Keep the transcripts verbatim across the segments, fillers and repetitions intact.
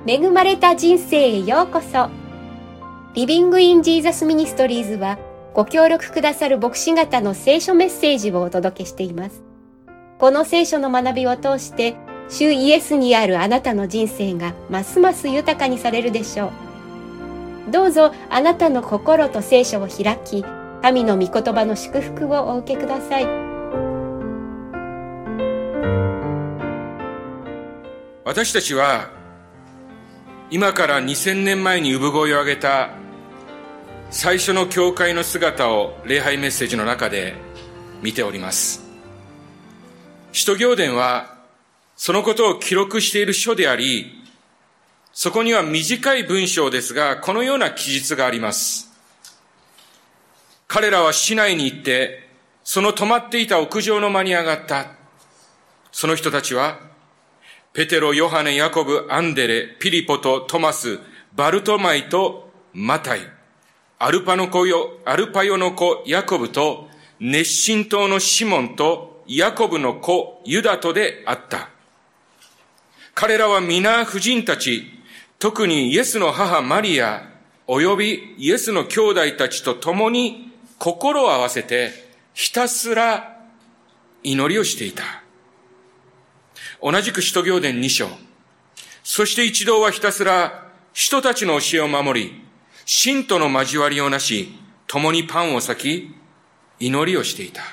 恵まれた人生へようこそ。リビングインジーザスミニストリーズはご協力くださる牧師方の聖書メッセージをお届けしています。この聖書の学びを通して主イエスにあるあなたの人生がますます豊かにされるでしょう。どうぞあなたの心と聖書を開き、神の御言葉の祝福をお受けください。 私たちは今からにせんねんまえに産声を上げた最初の教会の姿を礼拝メッセージの中で見ております。使徒行伝はそのことを記録している書であり、そこには短い文章ですが、このような記述があります。彼らは市内に行って、その泊まっていた屋上の間に上がった。その人たちは、ペテロ、ヨハネ、ヤコブ、アンデレ、ピリポとトマス、バルトマイとマタイ、アルパの子よ、アルパヨの子ヤコブと、熱心党のシモンと、ヤコブの子ユダとであった。彼らは皆婦人たち、特にイエスの母マリア、およびイエスの兄弟たちと共に心を合わせて、ひたすら祈りをしていた。同じく使徒行伝に章。そして一同はひたすら人たちの教えを守り、信徒の交わりをなし、共にパンを裂き、祈りをしていた。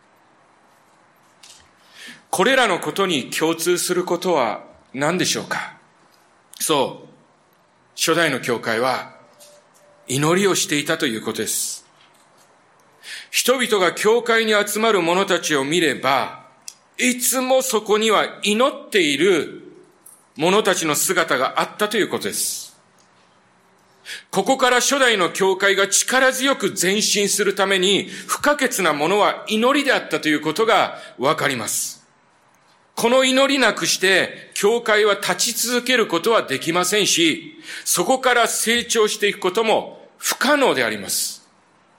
これらのことに共通することは何でしょうか。そう、初代の教会は祈りをしていたということです。人々が教会に集まる者たちを見れば、いつもそこには祈っている者たちの姿があったということです。ここから初代の教会が力強く前進するために不可欠なものは祈りであったということがわかります。この祈りなくして教会は立ち続けることはできませんし、そこから成長していくことも不可能であります。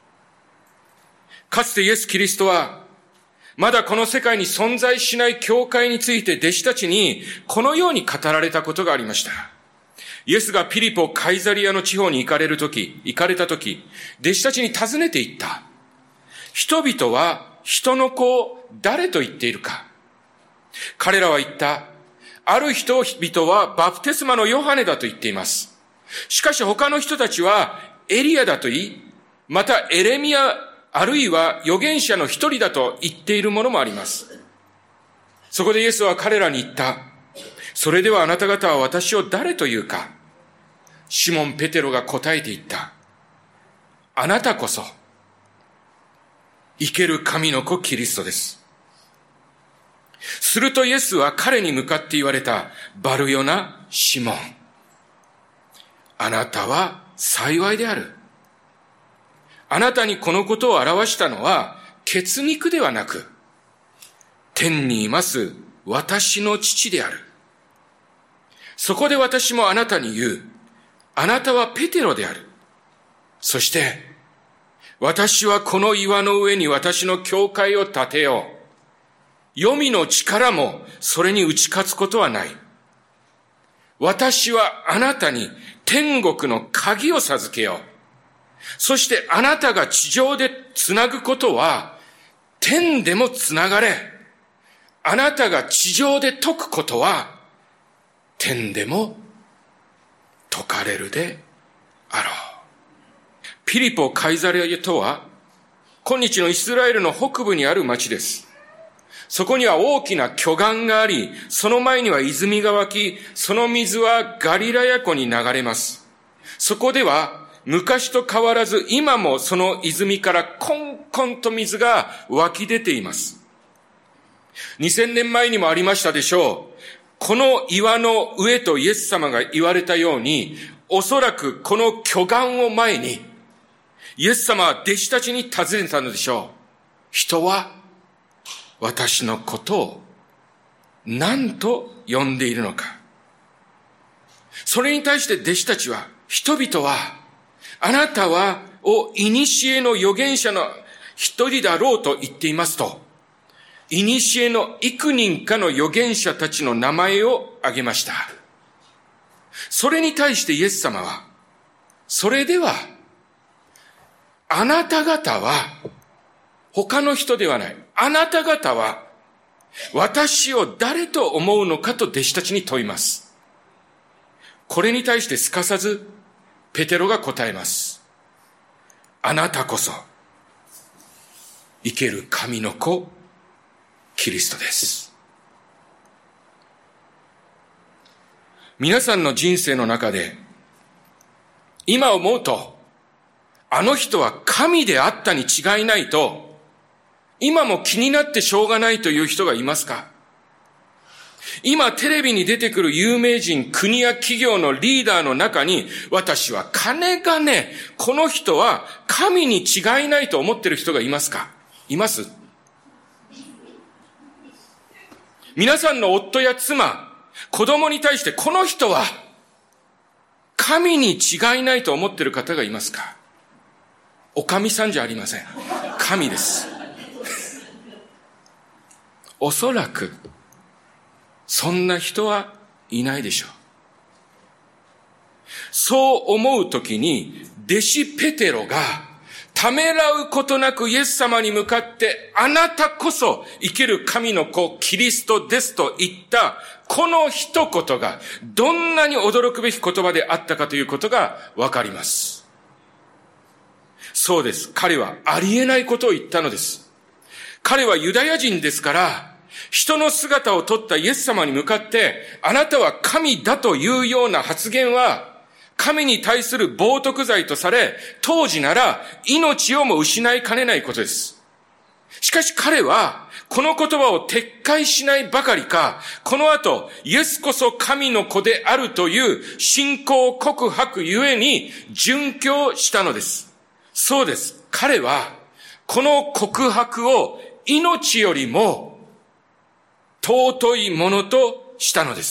かつてイエス・キリストはまだこの世界に存在しない教会について弟子たちにこのように語られたことがありました。イエスがピリポ・カイザリアの地方に行かれるとき、行かれたとき、弟子たちに尋ねていった。人々は人の子を誰と言っているか。彼らは言った。ある人々はバプテスマのヨハネだと言っています。しかし他の人たちはエリアだと言い、またエレミア、あるいは預言者の一人だと言っているものもあります。そこでイエスは彼らに言った。それではあなた方は私を誰というか。シモン・ペテロが答えて言った。あなたこそ生ける神の子キリストです。するとイエスは彼に向かって言われた。バルヨナ・シモン。あなたは幸いである。あなたにこのことを表したのは血肉ではなく、天にいます私の父である。そこで私もあなたに言う。あなたはペテロである。そして、私はこの岩の上に私の教会を建てよう。黄泉の力もそれに打ち勝つことはない。私はあなたに天国の鍵を授けよう。そしてあなたが地上でつなぐことは天でもつながれ。あなたが地上で解くことは天でも解かれるであろう。ピリポ・カイザリアとは今日のイスラエルの北部にある町です。そこには大きな巨岩があり、その前には泉が湧き、その水はガリラヤ湖に流れます。そこでは昔と変わらず今もその泉からコンコンと水が湧き出ています。にせんねんまえにもありましたでしょう。この岩の上とイエス様が言われたように、おそらくこの巨岩を前にイエス様は弟子たちに尋ねたのでしょう。人は私のことを何と呼んでいるのか。それに対して弟子たちは、人々はあなたはを古の預言者の一人だろうと言っていますと、古の幾人かの預言者たちの名前を挙げました。 それに対してイエス様は、それでは、あなた方は、他の人ではない。あなた方は、私を誰と思うのかと弟子たちに問います。これに対してすかさず、ペテロが答えます。あなたこそ、生ける神の子、キリストです。皆さんの人生の中で、今思うと、あの人は神であったに違いないと、今も気になってしょうがないという人がいますか？今テレビに出てくる有名人、国や企業のリーダーの中に、私は金がね、この人は神に違いないと思ってる人がいますか？います？皆さんの夫や妻、子供に対してこの人は神に違いないと思ってる方がいますか？おかみさんじゃありません。神です。おそらく、そんな人はいないでしょう。そう思うときに、弟子ペテロが、ためらうことなくイエス様に向かって、あなたこそ生ける神の子、キリストですと言った、この一言が、どんなに驚くべき言葉であったかということがわかります。そうです。彼はありえないことを言ったのです。彼はユダヤ人ですから、人の姿を取ったイエス様に向かって、あなたは神だというような発言は、神に対する冒涜罪とされ、当時なら命をも失いかねないことです。しかし彼は、この言葉を撤回しないばかりか、この後、イエスこそ神の子であるという信仰告白ゆえに殉教したのです。そうです。彼は、この告白を命よりも尊いものとしたのです。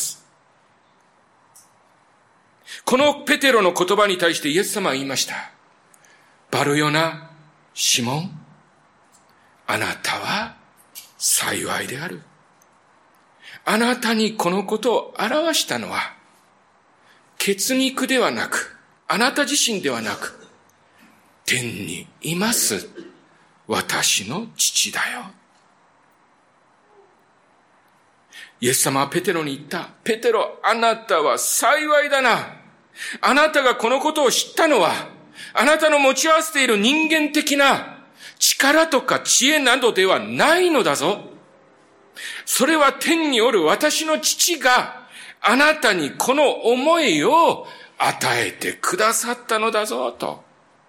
このペテロの言葉に対してイエス様は言いました。バルヨナ、シモン、あなたは幸いである。あなたにこのことを表したのは、血肉ではなく、あなた自身ではなく、天にいます私の父だよ。イエス様はペテロに言った。ペテロ、あなたは幸いだな。あなたがこのことを知ったのは、あなたの持ち合わせている人間的な力とか知恵などではないのだぞ。それは天におる私の父があなたにこの思いを与えてくださったのだぞと。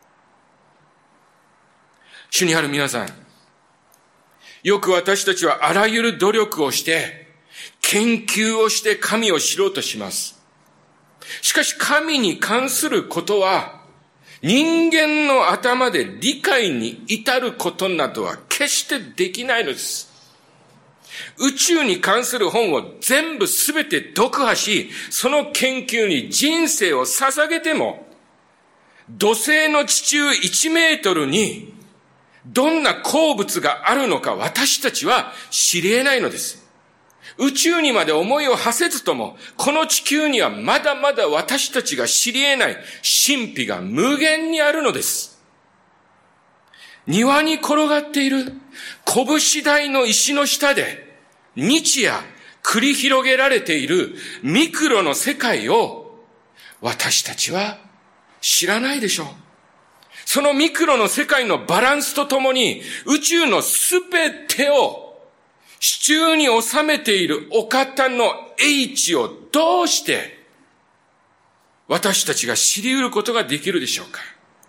主にある皆さん、よく私たちはあらゆる努力をして、研究をして神を知ろうとします。しかし神に関することは、人間の頭で理解に至ることなどは決してできないのです。宇宙に関する本を全部すべて読破し、その研究に人生を捧げても、土星の地中いちメートルにどんな鉱物があるのか私たちは知り得ないのです。宇宙にまで思いを馳せずとも、この地球にはまだまだ私たちが知り得ない神秘が無限にあるのです。庭に転がっている拳大の石の下で、日夜繰り広げられているミクロの世界を私たちは知らないでしょう。そのミクロの世界のバランスとともに宇宙のすべてを手中に収めているお方の英知をどうして私たちが知り得ることができるでしょうか。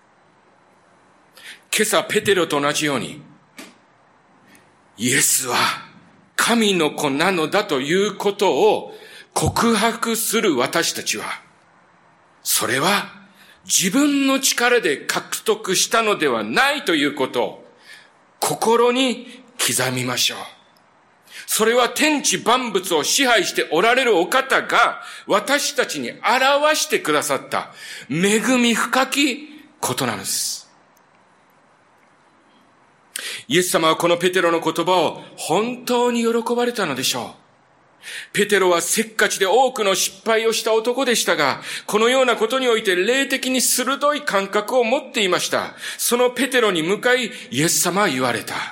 今朝ペテロと同じように、イエスは神の子なのだということを告白する私たちは、それは自分の力で獲得したのではないということを心に刻みましょう。それは天地万物を支配しておられるお方が私たちに表してくださった恵み深きことなのです。イエス様はこのペテロの言葉を本当に喜ばれたのでしょう。 ペテロはせっかちで多くの失敗をした男でしたが、このようなことにおいて霊的に鋭い感覚を持っていました。そのペテロに向かい、イエス様は言われた。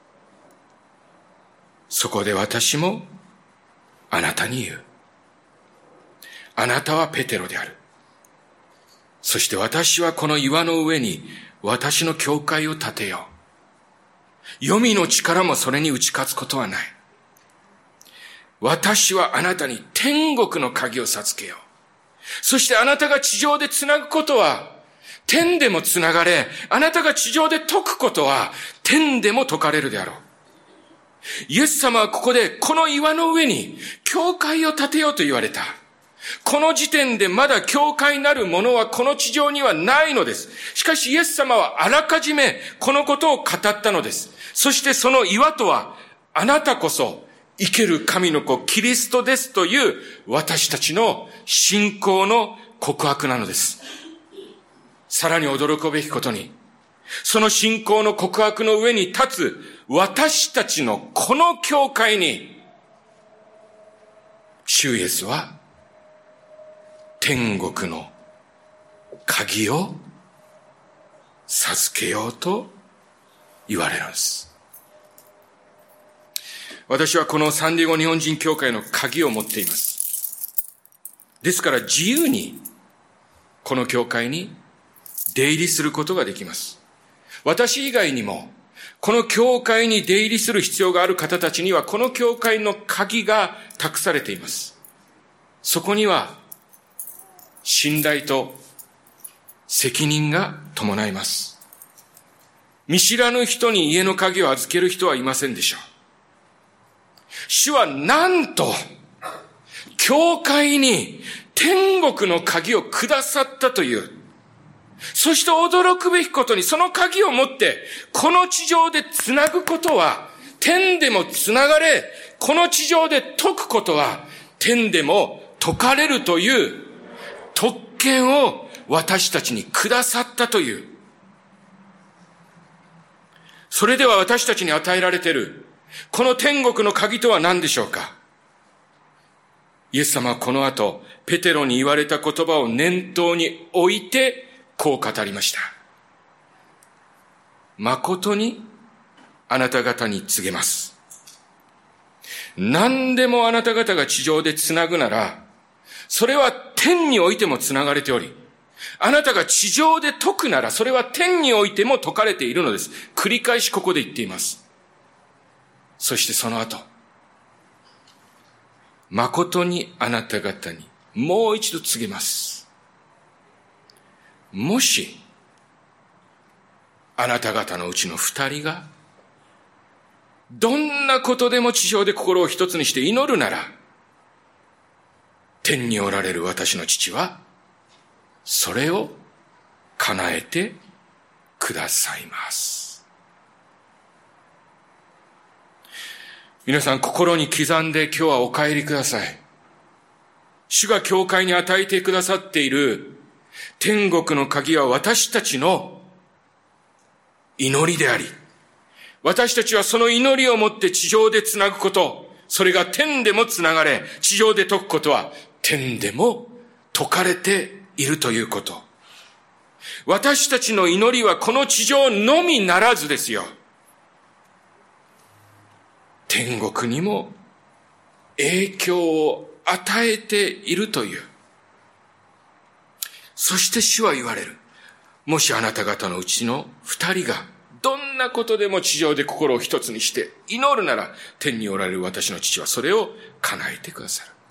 そこで私もあなたに言う。あなたはペテロである。そして私はこの岩の上に私の教会を建てよう。黄泉の力もそれに打ち勝つことはない。私はあなたに天国の鍵を授けよう。そしてあなたが地上でつなぐことは天でもつながれ、あなたが地上で解くことは天でも解かれるであろう。イエス様はここでこの岩の上に教会を建てようと言われた。この時点でまだ教会なるものはこの地上にはないのです。しかしイエス様はあらかじめこのことを語ったのです。そしてその岩とはあなたこそ生ける神の子キリストですという私たちの信仰の告白なのです。さらに驚くべきことに、その信仰の告白の上に立つ私たちのこの教会に、主イエスは天国の鍵を授けようと言われるんです。私はこのサンディエゴ日本人教会の鍵を持っています。ですから自由にこの教会に出入りすることができます。私以外にもこの教会に出入りする必要がある方たちにはこの教会の鍵が託されています。そこには信頼と責任が伴います。見知らぬ人に家の鍵を預ける人はいませんでしょう。主はなんと、教会に天国の鍵をくださったという。そして驚くべきことに、その鍵を持って、この地上でつなぐことは、天でもつながれ、この地上で解くことは、天でも解かれるという、特権を私たちにくださったという。それでは私たちに与えられている、この天国の鍵とは何でしょうか。イエス様はこの後、ペテロに言われた言葉を念頭に置いて、こう語りました。誠にあなた方に告げます。何でもあなた方が地上でつなぐなら、それは天においてもつながれており、あなたが地上で解くなら、それは天においても解かれているのです。繰り返しここで言っています。そしてその後、誠にあなた方にもう一度告げます。もし、あなた方のうちの二人が、どんなことでも地上で心を一つにして祈るなら、天におられる私の父は、それを叶えてくださいます。皆さん、心に刻んで今日はお帰りください。主が教会に与えてくださっている天国の鍵は私たちの祈りであり、私たちはその祈りをもって地上でつなぐこと、それが天でもつながれ、地上で解くことは天でも解かれているということ。私たちの祈りはこの地上のみならずですよ。天国にも影響を与えているという。そして主は言われる。もしあなた方のうちの二人がどんなことでも地上で心を一つにして祈るなら、天におられる私の父はそれを叶えてくださる。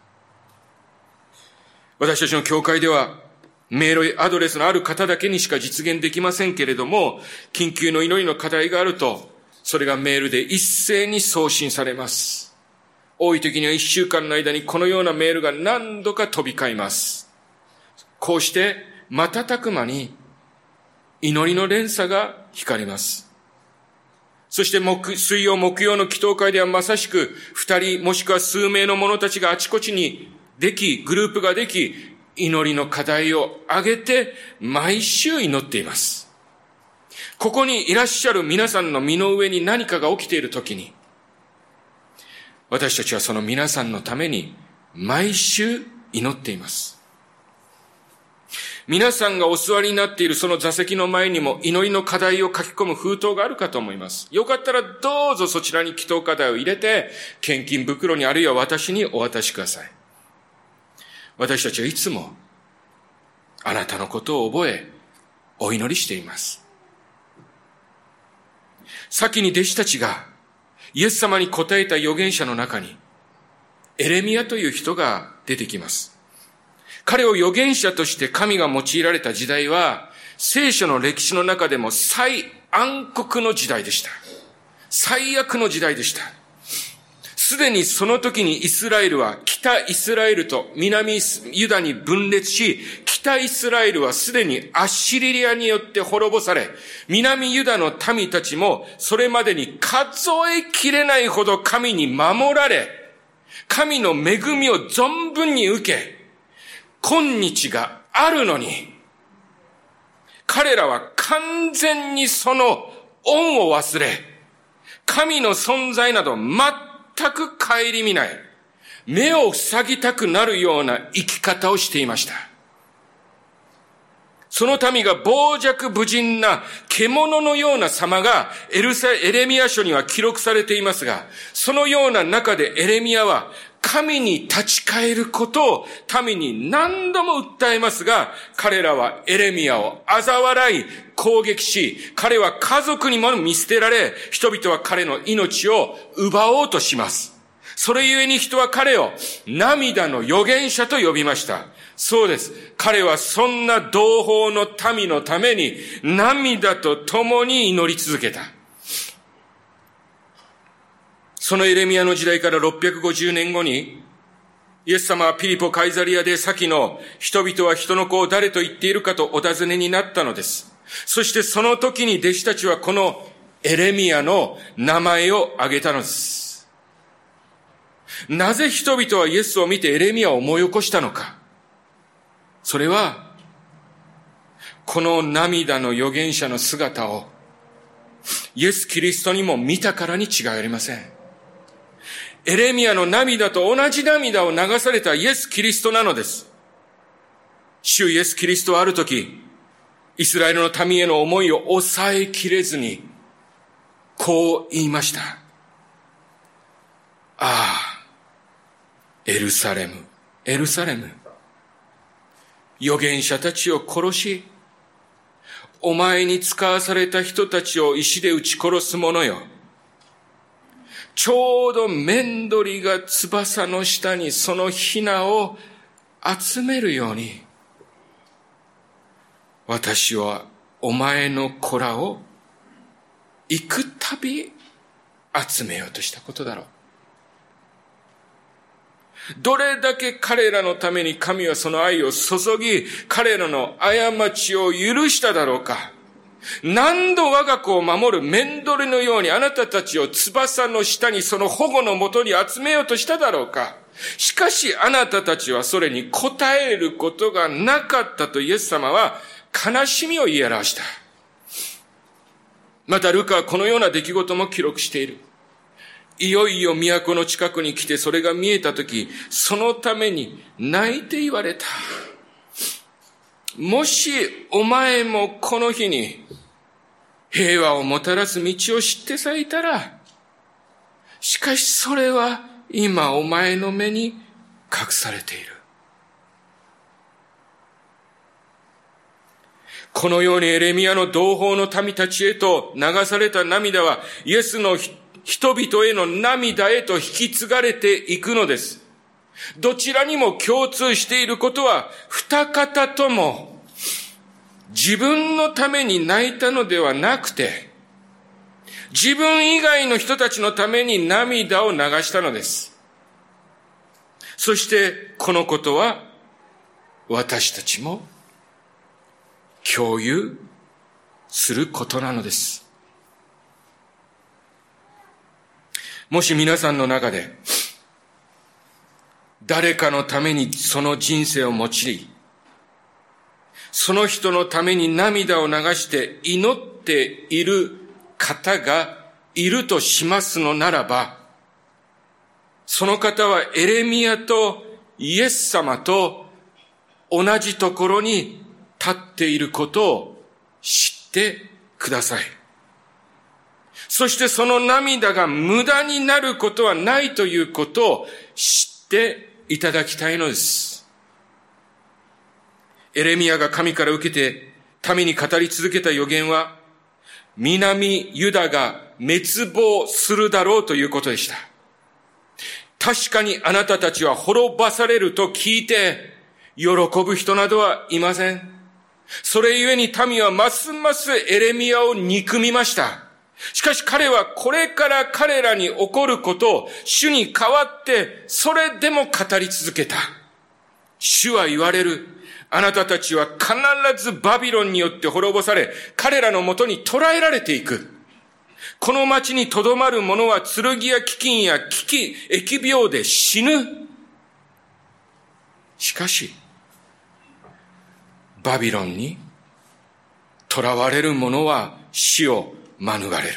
私たちの教会ではメールアドレスのある方だけにしか実現できませんけれども、緊急の祈りの課題があると、それがメールで一斉に送信されます。多い時には一週間の間にこのようなメールが何度か飛び交います。こうして瞬く間に祈りの連鎖が光ります。そして木水曜木曜の祈祷会ではまさしく二人もしくは数名の者たちがあちこちにでき、グループができ、祈りの課題を挙げて毎週祈っています。ここにいらっしゃる皆さんの身の上に何かが起きているときに、 私たちはその皆さんのために毎週祈っています。皆さんがお座りになっているその座席の前にも祈りの課題を書き込む封筒があるかと思います。よかったらどうぞそちらに祈祷課題を入れて、献金袋にあるいは私にお渡しください。私たちはいつもあなたのことを覚え、お祈りしています。先に弟子たちがイエス様に答えた預言者の中に、エレミヤという人が出てきます。彼を預言者として神が用いられた時代は、聖書の歴史の中でも最暗黒の時代でした。最悪の時代でした。すでにその時にイスラエルは北イスラエルと南ユダに分裂し、北イスラエルはすでにアッシリアによって滅ぼされ、南ユダの民たちもそれまでに数えきれないほど神に守られ、神の恵みを存分に受け、今日があるのに、彼らは完全にその恩を忘れ、神の存在など全く顧みない、目を塞ぎたくなるような生き方をしていました。その民が傍若無人な獣のような様がエルサ、エレミヤ書には記録されていますが、そのような中でエレミヤは神に立ち返ることを民に何度も訴えますが、彼らはエレミヤを嘲笑い攻撃し、彼は家族にも見捨てられ、人々は彼の命を奪おうとします。それゆえに人は彼を涙の預言者と呼びました。そうです。彼はそんな同胞の民のために涙と共に祈り続けた。そのエレミヤの時代からろっぴゃくごじゅうねんごに、イエス様はピリポカイザリアで先の人々は人の子を誰と言っているかとお尋ねになったのです。そしてその時に弟子たちはこのエレミヤの名前を挙げたのです。なぜ人々はイエスを見てエレミヤを思い起こしたのか。それは、この涙の預言者の姿をイエス・キリストにも見たからに違いありません。エレミヤの涙と同じ涙を流されたイエス・キリストなのです。主イエス・キリストはあるとき、イスラエルの民への思いを抑えきれずに、こう言いました。ああ、エルサレム、エルサレム。預言者たちを殺し、お前に使わされた人たちを石で撃ち殺す者よ。ちょうどメドリが翼の下にそのヒナを集めるように、私はお前の子らを行くたび集めようとしたことだろう。どれだけ彼らのために神はその愛を注ぎ、彼らの過ちを許しただろうか。何度我が子を守るメドリのようにあなたたちを翼の下にその保護のもとに集めようとしただろうか。しかしあなたたちはそれに応えることがなかったとイエス様は悲しみを言い表した。またルカはこのような出来事も記録している。いよいよ都の近くに来てそれが見えたとき、そのために泣いて言われた。もしお前もこの日に平和をもたらす道を知ってさえいたら、しかしそれは今お前の目に隠されている。このようにエレミヤの同胞の民たちへと流された涙はイエスの人々への涙へと引き継がれていくのです。どちらにも共通していることは、二方とも自分のために泣いたのではなくて、自分以外の人たちのために涙を流したのです。そしてこのことは私たちも共有することなのです。もし皆さんの中で誰かのためにその人生を用い、その人のために涙を流して祈っている方がいるとしますのならば、 その方はエレミヤとイエス様と同じところに立っていることを知ってください。そしてその涙が無駄になることはないということを知っていただきたいのです。エレミヤが神から受けて民に語り続けた預言は、南ユダが滅亡するだろうということでした。確かにあなたたちは滅ばされると聞いて喜ぶ人などはいません。それゆえに民はますますエレミヤを憎みました。しかし彼はこれから彼らに起こることを主に代わってそれでも語り続けた。主は言われる。あなたたちは必ずバビロンによって滅ぼされ、彼らのもとに捕らえられていく。この町に留まる者は剣や飢饉や飢饉、疫病で死ぬ。しかし、バビロンに囚われる者は死を免れる。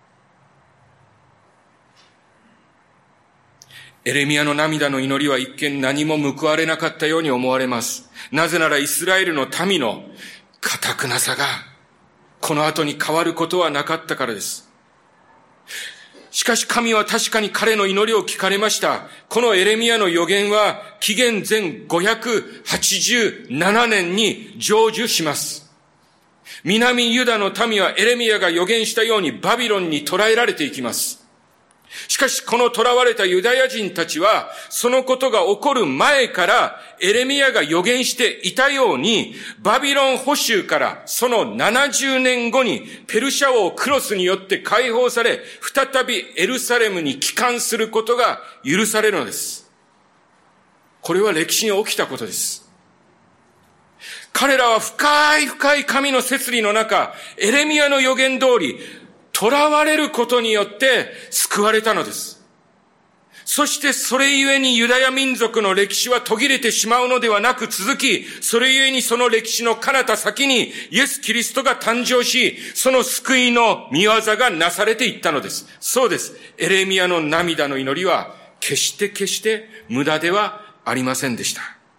エレミヤの涙の祈りは一見何も報われなかったように思われます。なぜならイスラエルの民の堅くなさがこの後に変わることはなかったからです。しかし神は確かに彼の祈りを聞かれました。このエレミヤの預言は紀元前ごひゃくはちじゅうななねんに成就します。南ユダの民はエレミヤが預言したようにバビロンに捕らえられていきます。しかしこの囚われたユダヤ人たちはそのことが起こる前からエレミヤが預言していたようにバビロン捕囚からそのななじゅうねんごにペルシャ王クロスによって解放され再びエルサレムに帰還することが許されるのです。これは歴史に起きたことです。彼らは深い深い神の摂理の中、エレミヤの預言通り囚われることによって救われたのです。そしてそれゆえにユダヤ民族の歴史は途切れてしまうのではなく続き、それゆえにその歴史の彼方先にイエス・キリストが誕生し、その救いの御業がなされていったのです。そうです。エレミヤの涙の祈りは決して決して無駄ではありませんでした。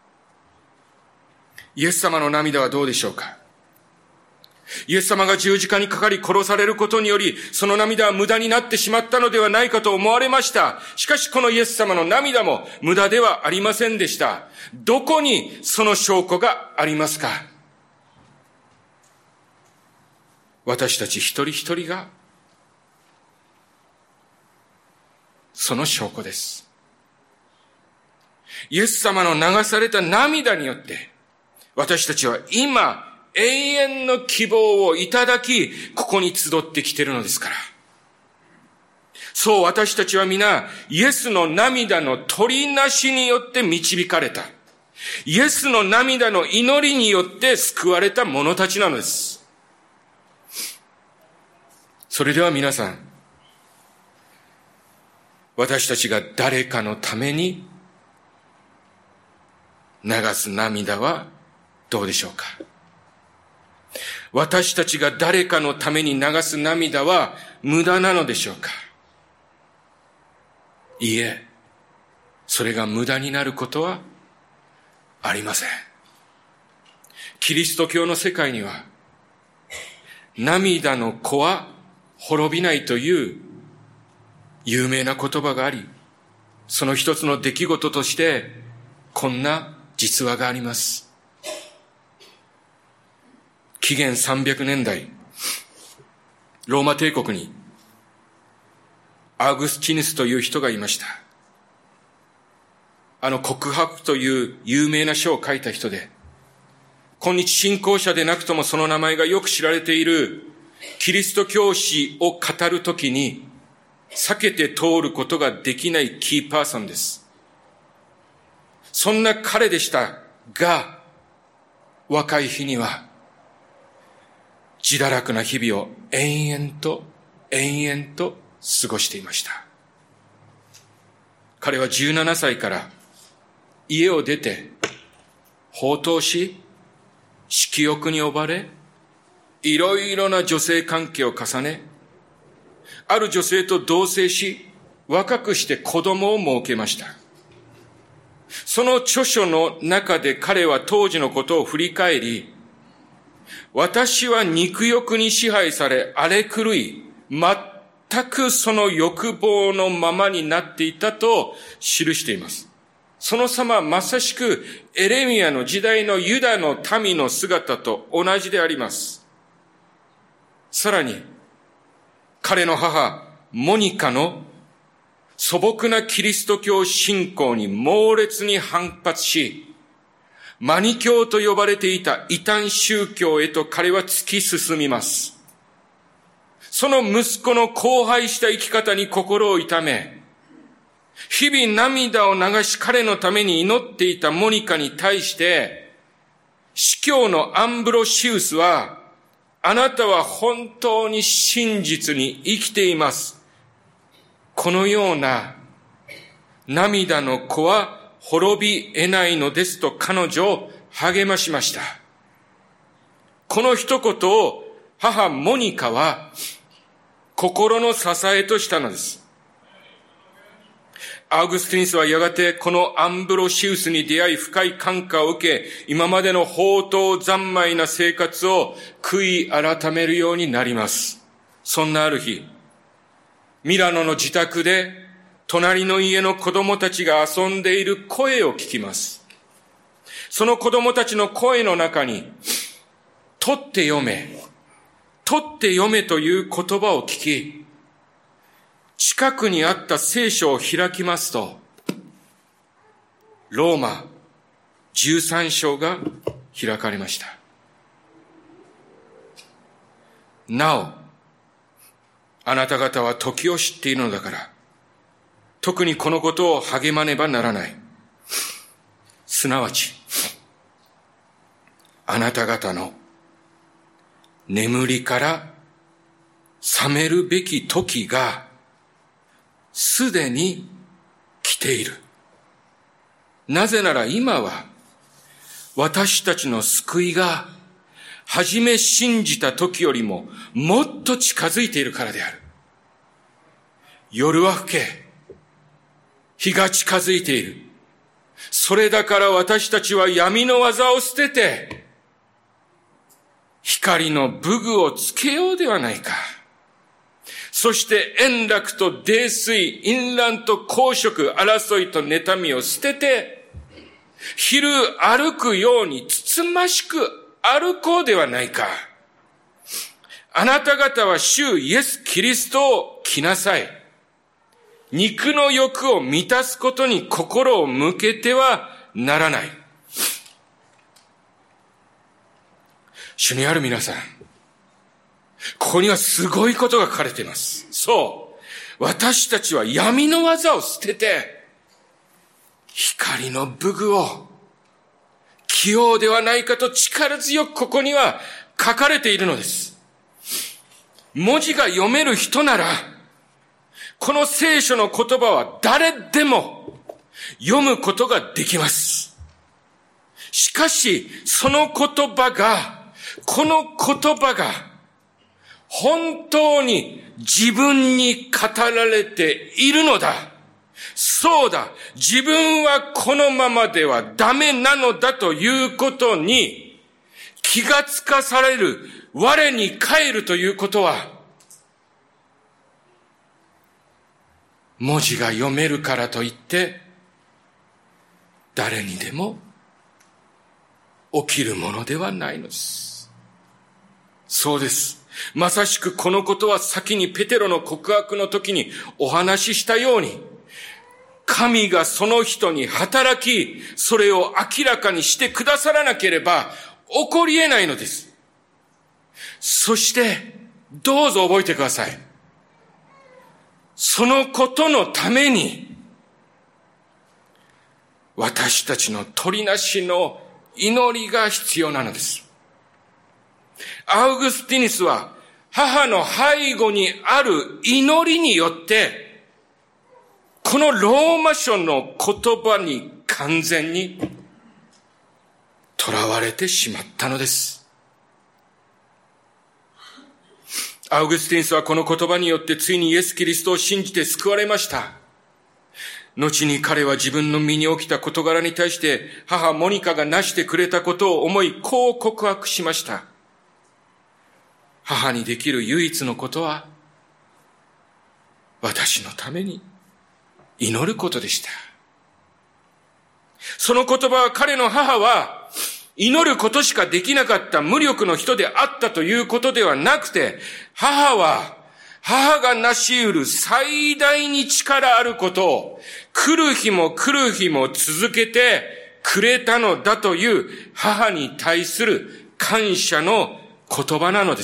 イエス様の涙はどうでしょうか。イエス様が十字架にかかり殺されることにより、その涙は無駄になってしまったのではないかと思われました。しかしこのイエス様の涙も無駄ではありませんでした。どこにその証拠がありますか。私たち一人一人がその証拠です。イエス様の流された涙によって、私たちは今、永遠の希望をいただき、ここに集ってきているのですから。そう、私たちは皆、イエスの涙の取りなしによって導かれた。イエスの涙の祈りによって救われた者たちなのです。それでは皆さん、私たちが誰かのために流す涙はどうでしょうか。私たちが誰かのために流す涙は無駄なのでしょうか。いいえ、それが無駄になることはありません。キリスト教の世界には、涙の子は滅びないという有名な言葉があり、その一つの出来事としてこんな実話があります。紀元さんびゃくねんだい、ローマ帝国にアウグスティヌスという人がいました。あの告白という有名な書を書いた人で、今日信仰者でなくともその名前がよく知られているキリスト教史を語るときに避けて通ることができないキーパーソンです。そんな彼でしたが、若い日には自堕落な日々を延々と延々と過ごしていました。彼はじゅうななさいから家を出て放蕩し、色欲に溺れ、いろいろな女性関係を重ね、ある女性と同棲し、 若くして子供を設けました。その著書の中で彼は当時のことを振り返り、私は肉欲に支配され荒れ狂い、全くその欲望のままになっていたと記しています。その様はまさしくエレミヤの時代のユダの民の姿と同じであります。さらに、彼の母、モニカの素朴なキリスト教信仰に猛烈に反発し、マニ教と呼ばれていた異端宗教へと彼は突き進みます。その息子の荒廃した生き方に心を痛め、日々涙を流し彼のために祈っていたモニカに対して、司教のアンブロシウスは、あなたは本当に真実に生きています。このような涙の子は滅び得ないのですと彼女を励ましました。この一言を母モニカは心の支えとしたのです。アウグスティヌスはやがてこのアンブロシウスに出会い深い感化を受け、今までの放蕩三昧な生活を悔い改めるようになります。そんなある日、ミラノの自宅で隣の家の子供たちが遊んでいる声を聞きます。その子供たちの声の中に、取って読め、取って読めという言葉を聞き、近くにあった聖書を開きますと、ローマじゅうさん章が開かれました。なお、あなた方は時を知っているのだから、特にこのことを励まねばならない。すなわち、あなた方の眠りから覚めるべき時がすでに来ている。なぜなら今は私たちの救いが初め信じた時よりももっと近づいているからである。夜は更け、日が近づいている。それだから私たちは闇の技を捨てて、光の武具をつけようではないか。そして円楽と泥酔、淫乱と公職、争いと妬みを捨てて、昼歩くようにつつましく歩こうではないか。あなた方は主イエス・キリストを着なさい。肉の欲を満たすことに心を向けてはならない。主にある皆さん、ここにはすごいことが書かれています。そう。私たちは闇の技を捨てて、光の武具を着ようではないかと力強くここには書かれているのです。文字が読める人なら、この聖書の言葉は誰でも読むことができます。しかし、その言葉が、この言葉が、本当に自分に語られているのだ。そうだ。自分はこのままではダメなのだということに気がつかされる。我に返るということは、文字が読めるからといって、誰にでも起きるものではないのです。そうです。まさしくこのことは先にペテロの告白の時にお話ししたように、神がその人に働き、それを明らかにしてくださらなければ起こり得ないのです。そして、どうぞ覚えてください。そのことのために、私たちの取りなしの祈りが必要なのです。アウグスティヌスは母の背後にある祈りによって、このローマ書の言葉に完全に囚われてしまったのです。 アウグスティヌスはこの言葉によってついにイエス・キリストを信じて救われました。後に彼は自分の身に起きた事柄に対して母モニカがなしてくれたことを思い、こう告白しました。母にできる唯一のことは、私のために祈ることでした。その言葉は彼の母は祈ることしかできなかった無力の人であったということではなくて、母は母が成し得る最大に力あることを来る日も来る日も続けてくれたのだという母に対する感謝の言葉なのです。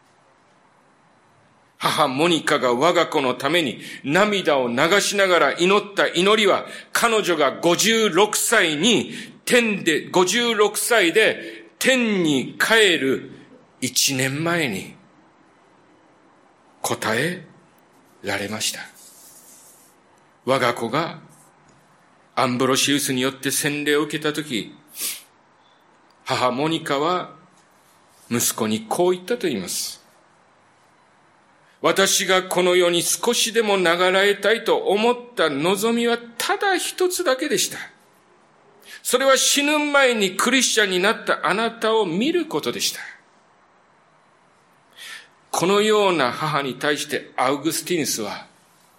母モニカが我が子のために涙を流しながら祈った祈りは、彼女がごじゅうろくさいに天で、ごじゅうろくさいで天に帰るいちねんまえに答えられました。我が子がアンブロシウスによって洗礼を受けたとき、母モニカは息子にこう言ったと言います。私がこの世に少しでも流らえたいと思った望みはただ一つだけでした。それは死ぬ前にクリスチャンになったあなたを見ることでした。このような母に対してアウグスティヌスは、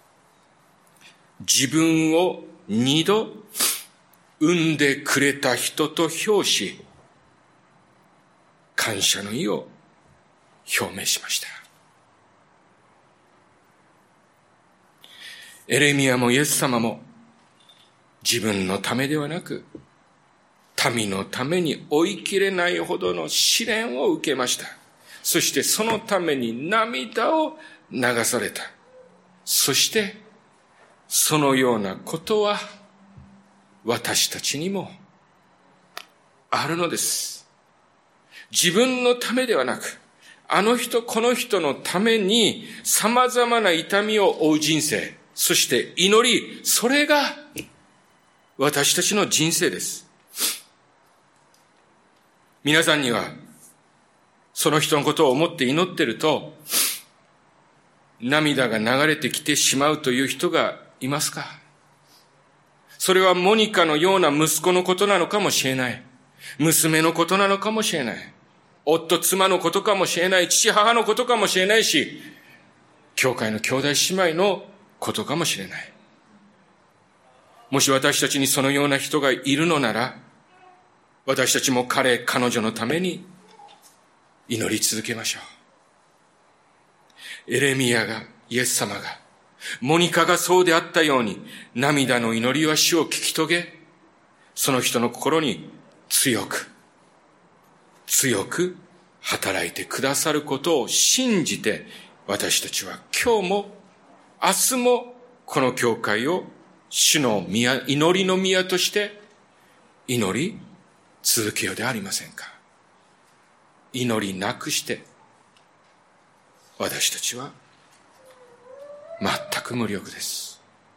自分を二度産んでくれた人と評し、感謝の意を表明しました。エレミヤもイエス様も自分のためではなく、民のために追いきれないほどの試練を受けました。そしてそのために涙を流された。そしてそのようなことは私たちにもあるのです。自分のためではなく、あの人この人のために様々な痛みを負う人生、そして祈り、それが私たちの人生です。皆さんにはその人のことを思って祈っていると涙が流れてきてしまうという人がいますか？それはモニカのような息子のことなのかもしれない。娘のことなのかもしれない。夫、妻のことかもしれない。父、母のことかもしれないし、教会の兄弟姉妹のことかもしれない。もし私たちにそのような人がいるのなら、私たちも彼、彼女のために祈り続けましょう。エレミヤが、イエス様が、モニカがそうであったように、涙の祈りは主を聞き遂げ、その人の心に強く、強く働いてくださることを信じて、私たちは今日も、明日もこの教会を主の宮、祈りの宮として祈り続けようではありませんか。祈りなくして私たちは全く無力です。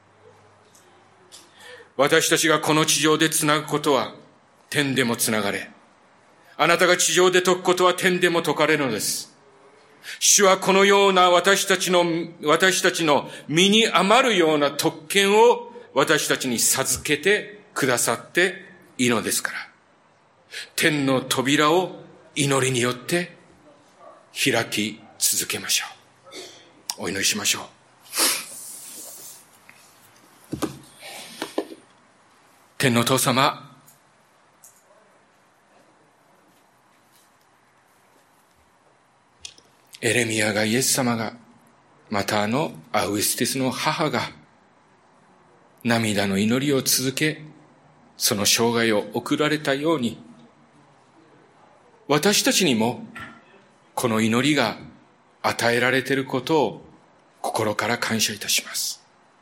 私たちがこの地上でつなぐことは天でもつながれ、あなたが地上で解くことは天でも解かれるのです。主はこのような私たちの、私たちの身に余るような特権を私たちに授けてくださっているのですから。天の扉を祈りによって開き続けましょう。お祈りしましょう。天のお父様、エレミヤがイエス様が、またあのアウグスティヌスの母が涙の祈りを続け、その生涯を送られたように、私たちにもこの祈りが与えられていることを心から感謝いたします。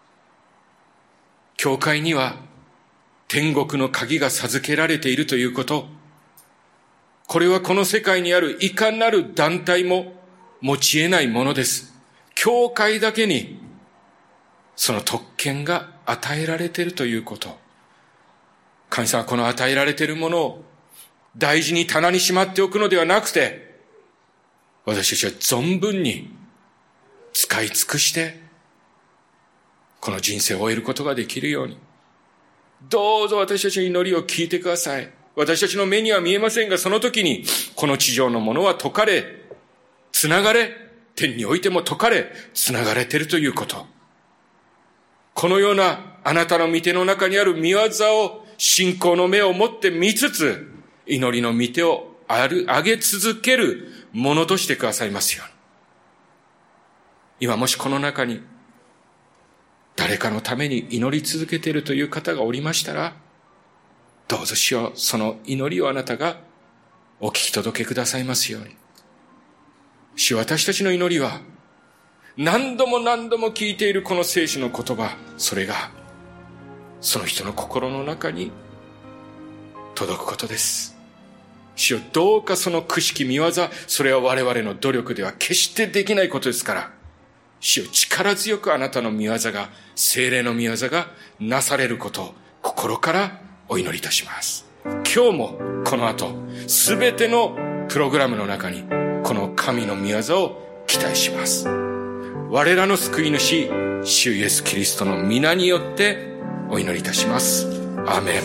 教会には天国の鍵が授けられているということ、これはこの世界にあるいかなる団体も持ち得ないものです。教会だけにその特権が与えられているということ。神様はこの与えられているものを大事に棚にしまっておくのではなくて、 私たちは存分に使い尽くして、この人生を終えることができるように、どうぞ私たちの祈りを聞いてください。私たちの目には見えませんが、その時に、この地上のものは解かれ、つながれ、天においても解かれ、つながれているということ。このようなあなたの御手の中にある御業を信仰の目を持って見つつ、祈りの御手を上げ続けるものとしてくださいますように。今もしこの中に誰かのために祈り続けているという方がおりましたら、どうぞ主よ、その祈りをあなたがお聞き届けくださいますように。主、私たちの祈りは何度も何度も聞いているこの聖書の言葉、それがその人の心の中に届くことです。主よ、どうかその苦しき見業、それは我々の努力では決してできないことですから、主よ、力強くあなたの御業が、聖霊の御業がなされることを心からお祈りいたします。今日もこの後、すべてのプログラムの中にこの神の御業を期待します。我らの救い主、主イエスキリストの皆によってお祈りいたします。アーメ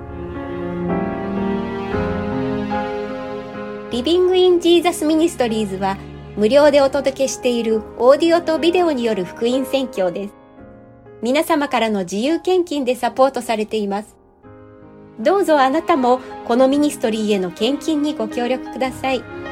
ン。リビングインジーザスミニストリーズは無料でお届けしているオーディオとビデオによる福音宣教です。皆様からの自由献金でサポートされています。どうぞあなたもこのミニストリーへの献金にご協力ください。